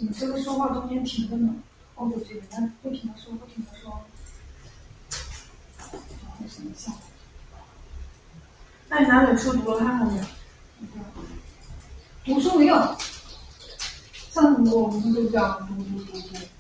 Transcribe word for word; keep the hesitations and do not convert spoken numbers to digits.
你这个说话中间停着呢？哦，不对，那不停的说，不停的说。我想一下。那你哪本书读了看看没？读书没有。上次我们就这样读读读读。